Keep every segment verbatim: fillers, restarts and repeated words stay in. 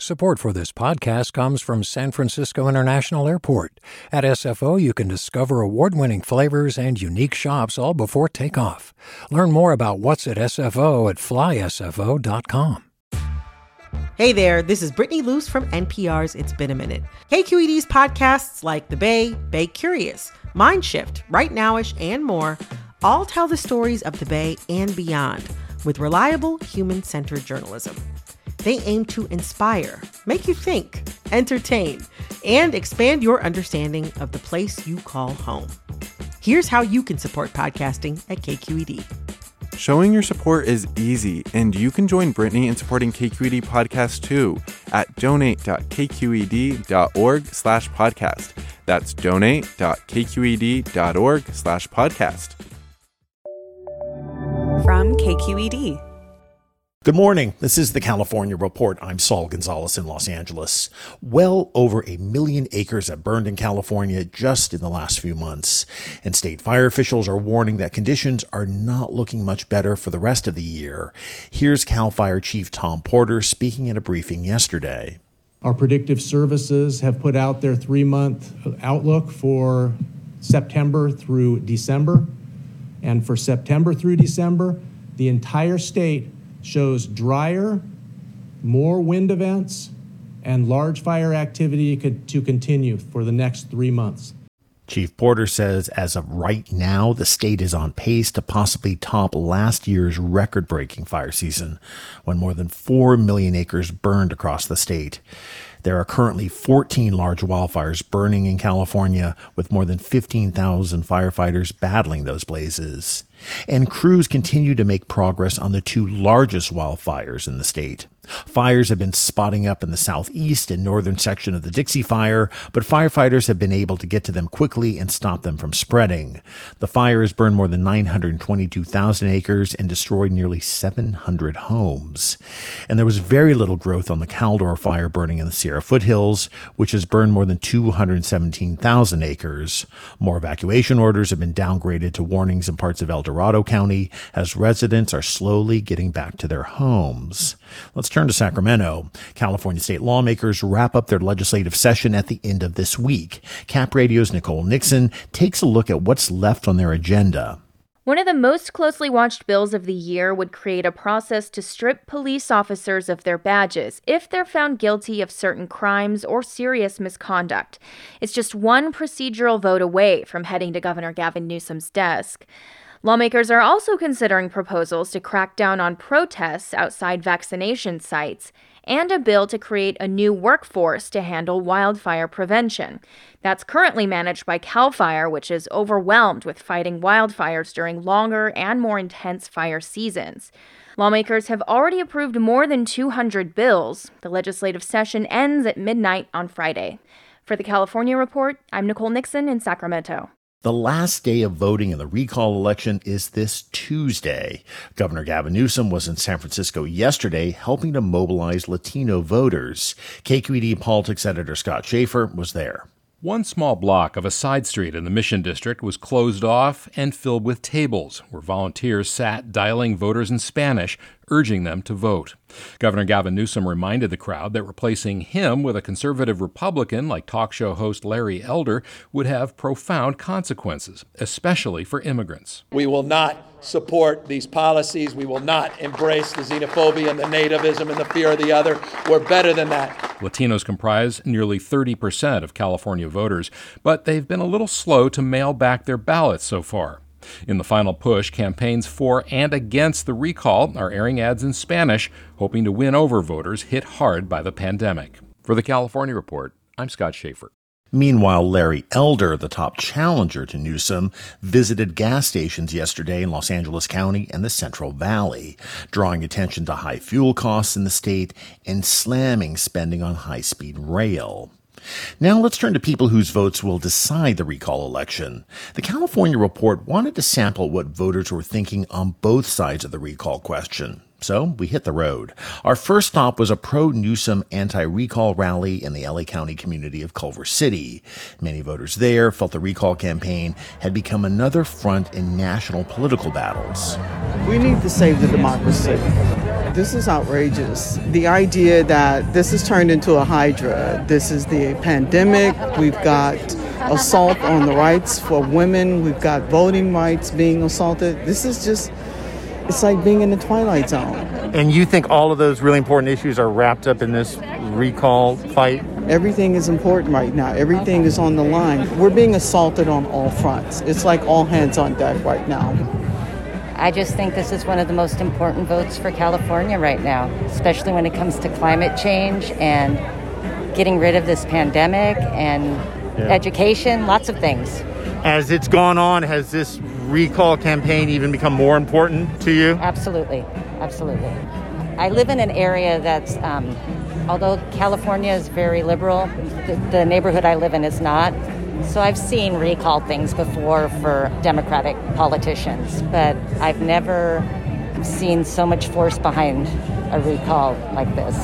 Support for this podcast comes from San Francisco International Airport. At S F O, you can discover award-winning flavors and unique shops all before takeoff. Learn more about what's at S F O at fly S F O dot com. Hey there, this is Brittany Luce from N P R's It's Been a Minute. K Q E D's podcasts like The Bay, Bay Curious, Mindshift, Right Nowish, and more all tell the stories of the Bay and beyond with reliable, human-centered journalism. They aim to inspire, make you think, entertain, and expand your understanding of the place you call home. Here's how you can support podcasting at K Q E D. Showing your support is easy, and you can join Brittany in supporting K Q E D Podcast too at donate.kqed.org slash podcast. That's donate.kqed.org slash podcast. From K Q E D. Good morning. This is the California Report. I'm Saul Gonzalez in Los Angeles. Well over a million acres have burned in California just in the last few months, and state fire officials are warning that conditions are not looking much better for the rest of the year. Here's Cal Fire Chief Tom Porter speaking at a briefing yesterday. Our predictive services have put out their three-month outlook for September through December, and for September through December, the entire state shows drier, more wind events, and large fire activity to continue for the next three months. Chief Porter says as of right now, the state is on pace to possibly top last year's record-breaking fire season, when more than four million acres burned across the state. There are currently fourteen large wildfires burning in California, with more than fifteen thousand firefighters battling those blazes. And crews continue to make progress on the two largest wildfires in the state. Fires have been spotting up in the southeast and northern section of the Dixie Fire, but firefighters have been able to get to them quickly and stop them from spreading. The fire has burned more than nine hundred twenty-two thousand acres and destroyed nearly seven hundred homes. And there was very little growth on the Caldor Fire burning in the Sierra Foothills, which has burned more than two hundred seventeen thousand acres. More evacuation orders have been downgraded to warnings in parts of El Dorado County as residents are slowly getting back to their homes. Let's turn to Sacramento. California state lawmakers wrap up their legislative session at the end of this week. Cap Radio's Nicole Nixon takes a look at what's left on their agenda. One of the most closely watched bills of the year would create a process to strip police officers of their badges if they're found guilty of certain crimes or serious misconduct. It's just one procedural vote away from heading to Governor Gavin Newsom's desk. Lawmakers are also considering proposals to crack down on protests outside vaccination sites and a bill to create a new workforce to handle wildfire prevention. That's currently managed by CAL FIRE, which is overwhelmed with fighting wildfires during longer and more intense fire seasons. Lawmakers have already approved more than two hundred bills. The legislative session ends at midnight on Friday. For the California Report, I'm Nicole Nixon in Sacramento. The last day of voting in the recall election is this Tuesday. Governor Gavin Newsom was in San Francisco yesterday helping to mobilize Latino voters. K Q E D politics editor Scott Schaefer was there. One small block of a side street in the Mission District was closed off and filled with tables where volunteers sat dialing voters in Spanish, urging them to vote. Governor Gavin Newsom reminded the crowd that replacing him with a conservative Republican like talk show host Larry Elder would have profound consequences, especially for immigrants. We will not support these policies. We will not embrace the xenophobia and the nativism and the fear of the other. We're better than that. Latinos comprise nearly thirty percent of California voters, but they've been a little slow to mail back their ballots so far. In the final push, campaigns for and against the recall are airing ads in Spanish, hoping to win over voters hit hard by the pandemic. For the California Report, I'm Scott Schaefer. Meanwhile, Larry Elder, the top challenger to Newsom, visited gas stations yesterday in Los Angeles County and the Central Valley, drawing attention to high fuel costs in the state and slamming spending on high-speed rail. Now let's turn to people whose votes will decide the recall election. The California Report wanted to sample what voters were thinking on both sides of the recall question. So we hit the road. Our first stop was a pro-Newsom anti-recall rally in the L A County community of Culver City. Many voters there felt the recall campaign had become another front in national political battles. We need to save the democracy. This is outrageous. The idea that this has turned into a hydra. This is the pandemic. We've got assault on the rights for women. We've got voting rights being assaulted. This is just, it's like being in the Twilight Zone. And you think all of those really important issues are wrapped up in this recall fight? Everything is important right now. Everything is on the line. We're being assaulted on all fronts. It's like all hands on deck right now. I just think this is one of the most important votes for California right now, especially when it comes to climate change and getting rid of this pandemic and yeah. education, lots of things. As it's gone on, has this recall campaign even become more important to you? Absolutely, absolutely. I live in an area that's, um, although California is very liberal, the, the neighborhood I live in is not. So I've seen recall things before for Democratic politicians, but I've never seen so much force behind a recall like this.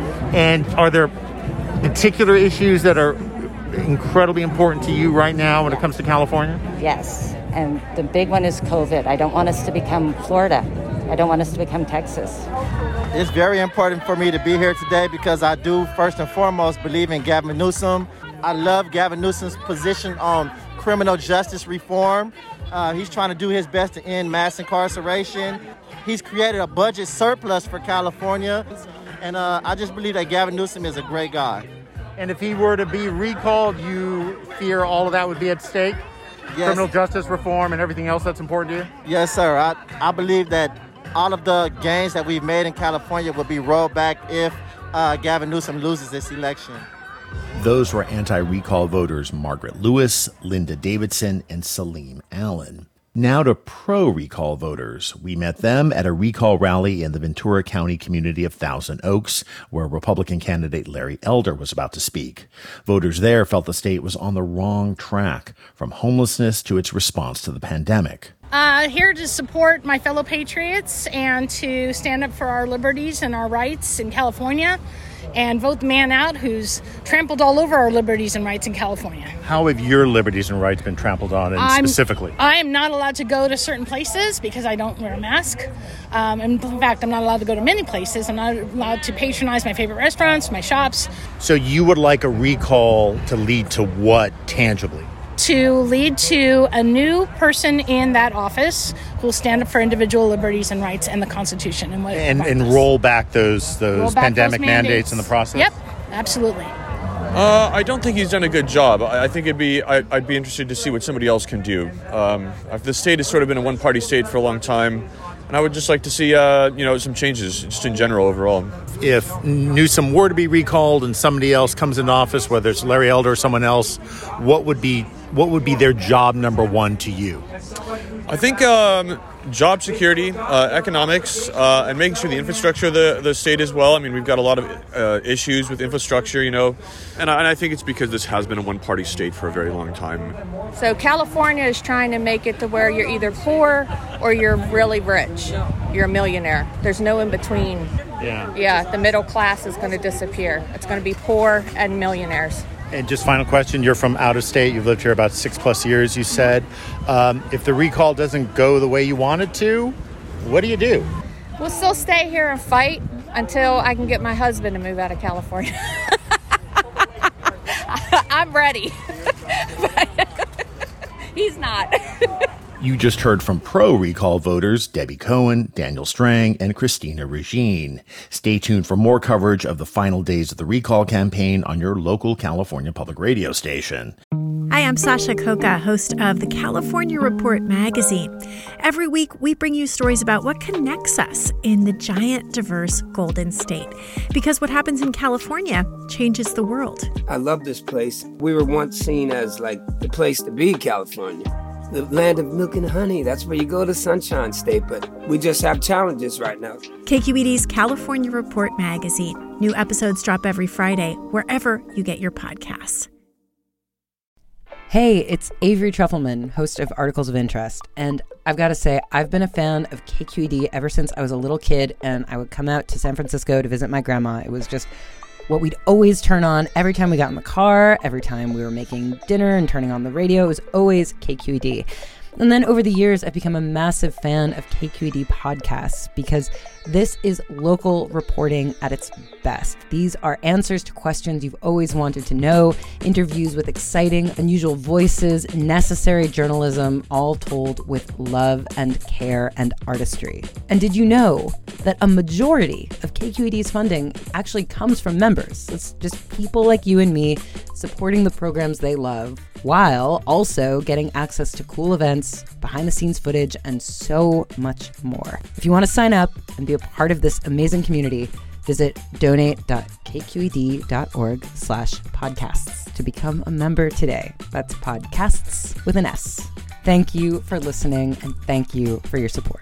And are there particular issues that are incredibly important to you right now when it comes to California? Yes, and the big one is COVID. I don't want us to become Florida. I don't want us to become Texas. It's very important for me to be here today because I do, first and foremost, believe in Gavin Newsom. I love Gavin Newsom's position on criminal justice reform. Uh, he's trying to do his best to end mass incarceration. He's created a budget surplus for California. And uh, I just believe that Gavin Newsom is a great guy. And if he were to be recalled, you fear all of that would be at stake? Yes. Criminal justice reform and everything else that's important to you? Yes, sir. I, I believe that all of the gains that we've made in California will be rolled back if uh, Gavin Newsom loses this election. Those were anti-recall voters Margaret Lewis, Linda Davidson, and Salim Allen. Now to pro-recall voters. We met them at a recall rally in the Ventura County community of Thousand Oaks, where Republican candidate Larry Elder was about to speak. Voters there felt the state was on the wrong track, from homelessness to its response to the pandemic. Uh, here to support my fellow patriots and to stand up for our liberties and our rights in California and vote the man out who's trampled all over our liberties and rights in California. How have your liberties and rights been trampled on, and I'm, specifically? I am not allowed to go to certain places because I don't wear a mask. Um, in fact, I'm not allowed to go to many places. I'm not allowed to patronize my favorite restaurants, my shops. So you would like a recall to lead to what tangibly? To lead to a new person in that office who will stand up for individual liberties and rights and the Constitution. And what and, and roll back those those roll back pandemic those mandates. mandates in the process? Yep, absolutely. Uh, I don't think he's done a good job. I, I think it'd be I, I'd be interested to see what somebody else can do. Um, the state has sort of been a one-party state for a long time, and I would just like to see uh, you know some changes just in general overall. If Newsom were to be recalled and somebody else comes into office, whether it's Larry Elder or someone else, what would be what would be their job number one to you? I think um, job security, uh, economics, uh, and making sure the infrastructure of the, the state as well. I mean, we've got a lot of uh, issues with infrastructure, you know, and I, and I think it's because this has been a one-party state for a very long time. So California is trying to make it to where you're either poor or you're really rich. You're a millionaire. There's no in between. Yeah. Yeah, the middle class is going to disappear. It's going to be poor and millionaires. And just final question, you're from out of state. You've lived here about six plus years, you said. Um, if the recall doesn't go the way you want it to, what do you do? We'll still stay here and fight until I can get my husband to move out of California. I'm ready. He's not. You just heard from pro-recall voters Debbie Cohen, Daniel Strang, and Christina Regine. Stay tuned for more coverage of the final days of the recall campaign on your local California public radio station. Hi, I'm Sasha Coca, host of the California Report magazine. Every week, we bring you stories about what connects us in the giant, diverse Golden State. Because what happens in California changes the world. I love this place. We were once seen as like the place to be, California. The land of milk and honey. That's where you go to Sunshine State, but we just have challenges right now. K Q E D's California Report magazine. New episodes drop every Friday, wherever you get your podcasts. Hey, it's Avery Trufelman, host of Articles of Interest. And I've got to say, I've been a fan of K Q E D ever since I was a little kid, and I would come out to San Francisco to visit my grandma. It was just what we'd always turn on every time we got in the car, every time we were making dinner and turning on the radio. It was always K Q E D. And then over the years, I've become a massive fan of K Q E D podcasts because this is local reporting at its best. These are answers to questions you've always wanted to know, interviews with exciting, unusual voices, necessary journalism, all told with love and care and artistry. And did you know that a majority of K Q E D's funding actually comes from members? It's just people like you and me supporting the programs they love, while also getting access to cool events, behind-the-scenes footage, and so much more. If you want to sign up and be a part of this amazing community, visit donate.kqed.org slash podcasts to become a member today. That's podcasts with an S. Thank you for listening, and thank you for your support.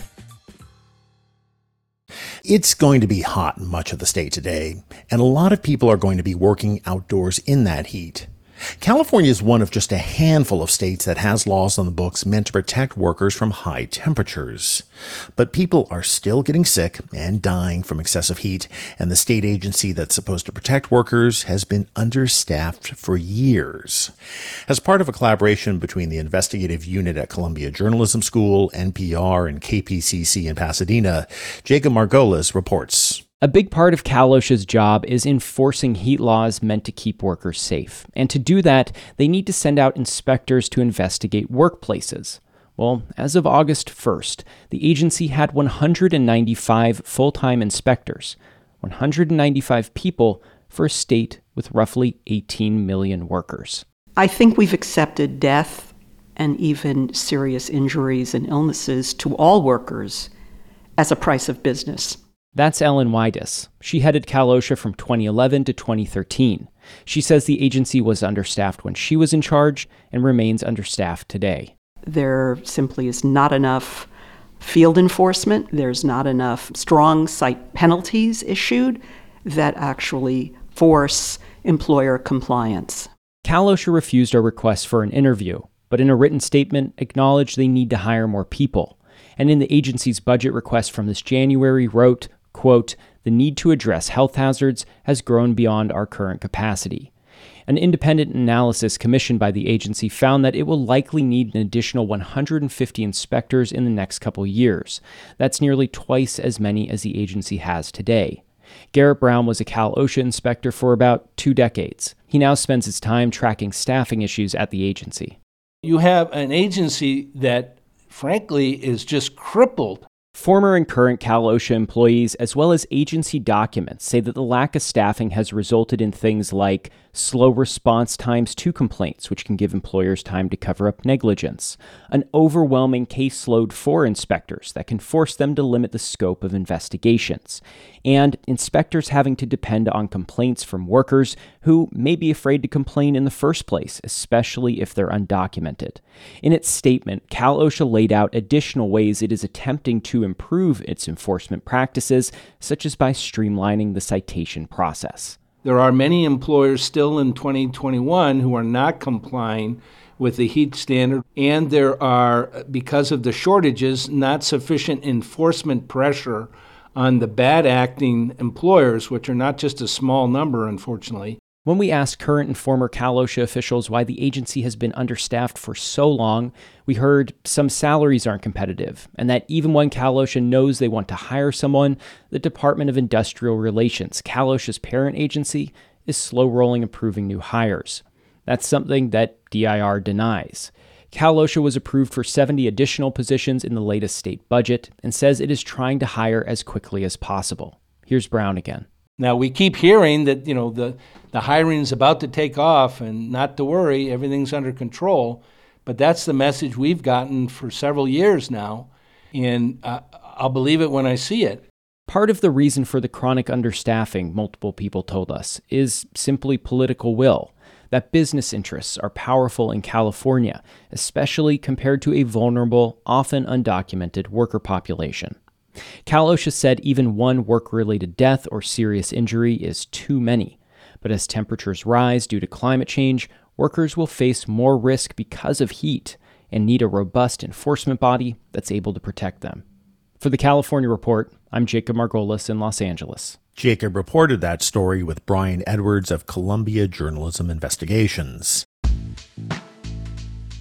It's going to be hot in much of the state today, and a lot of people are going to be working outdoors in that heat. California is one of just a handful of states that has laws on the books meant to protect workers from high temperatures. But people are still getting sick and dying from excessive heat, and the state agency that's supposed to protect workers has been understaffed for years. As part of a collaboration between the investigative unit at Columbia Journalism School, N P R, and K P C C in Pasadena, Jacob Margolis reports. A big part of Cal OSHA's job is enforcing heat laws meant to keep workers safe. And to do that, they need to send out inspectors to investigate workplaces. Well, as of August first, the agency had one hundred ninety-five full-time inspectors, one hundred ninety-five people for a state with roughly eighteen million workers. I think we've accepted death and even serious injuries and illnesses to all workers as a price of business. That's Ellen Wides. She headed Cal OSHA from twenty eleven to twenty thirteen. She says the agency was understaffed when she was in charge and remains understaffed today. There simply is not enough field enforcement. There's not enough strong site penalties issued that actually force employer compliance. Cal OSHA refused our request for an interview, but in a written statement acknowledged they need to hire more people. And in the agency's budget request from this January wrote, quote, "The need to address health hazards has grown beyond our current capacity." An independent analysis commissioned by the agency found that it will likely need an additional one hundred fifty inspectors in the next couple years. That's nearly twice as many as the agency has today. Garrett Brown was a Cal OSHA inspector for about two decades. He now spends his time tracking staffing issues at the agency. You have an agency that, frankly, is just crippled. Former and current Cal OSHA employees, as well as agency documents, say that the lack of staffing has resulted in things like slow response times to complaints, which can give employers time to cover up negligence, an overwhelming caseload for inspectors that can force them to limit the scope of investigations, and inspectors having to depend on complaints from workers who may be afraid to complain in the first place, especially if they're undocumented. In its statement, Cal OSHA laid out additional ways it is attempting to improve its enforcement practices, such as by streamlining the citation process. There are many employers still in twenty twenty-one who are not complying with the heat standard, and there are, because of the shortages, not sufficient enforcement pressure on the bad acting employers, which are not just a small number, unfortunately. When we asked current and former Cal OSHA officials why the agency has been understaffed for so long, we heard some salaries aren't competitive, and that even when Cal OSHA knows they want to hire someone, the Department of Industrial Relations, Cal OSHA's parent agency, is slow-rolling approving new hires. That's something that D I R denies. Cal OSHA was approved for seventy additional positions in the latest state budget and says it is trying to hire as quickly as possible. Here's Brown again. Now, we keep hearing that, you know, the, the hiring is about to take off and not to worry, everything's under control. But that's the message we've gotten for several years now, and uh, I'll believe it when I see it. Part of the reason for the chronic understaffing, multiple people told us, is simply political will. That business interests are powerful in California, especially compared to a vulnerable, often undocumented worker population. Cal OSHA said even one work-related death or serious injury is too many. But as temperatures rise due to climate change, workers will face more risk because of heat and need a robust enforcement body that's able to protect them. For the California Report, I'm Jacob Margolis in Los Angeles. Jacob reported that story with Brian Edwards of Columbia Journalism Investigations.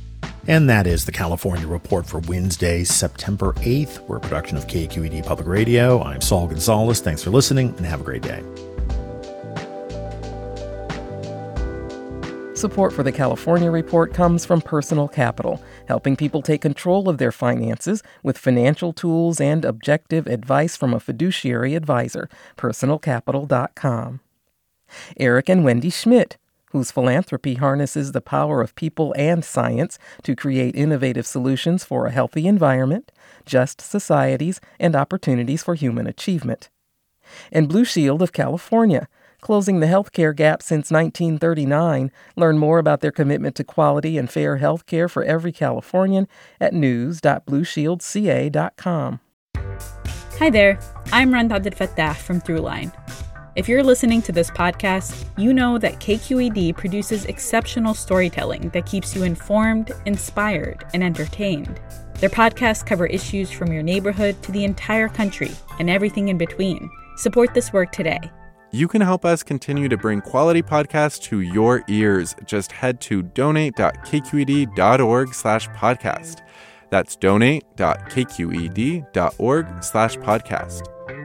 And that is the California Report for Wednesday, September eighth. We're a production of K Q E D Public Radio. I'm Saul Gonzalez. Thanks for listening, and have a great day. Support for the California Report comes from Personal Capital, helping people take control of their finances with financial tools and objective advice from a fiduciary advisor. personal capital dot com. Eric and Wendy Schmidt, whose philanthropy harnesses the power of people and science to create innovative solutions for a healthy environment, just societies, and opportunities for human achievement. And Blue Shield of California, closing the healthcare gap since nineteen thirty-nine. Learn more about their commitment to quality and fair health care for every Californian at news dot blue shield c a dot com. Hi there, I'm Rand Abdel Fattah from Throughline. If you're listening to this podcast, you know that K Q E D produces exceptional storytelling that keeps you informed, inspired, and entertained. Their podcasts cover issues from your neighborhood to the entire country and everything in between. Support this work today. You can help us continue to bring quality podcasts to your ears. Just head to donate dot k q e d dot org slash podcast. That's donate dot k q e d dot org slash podcast.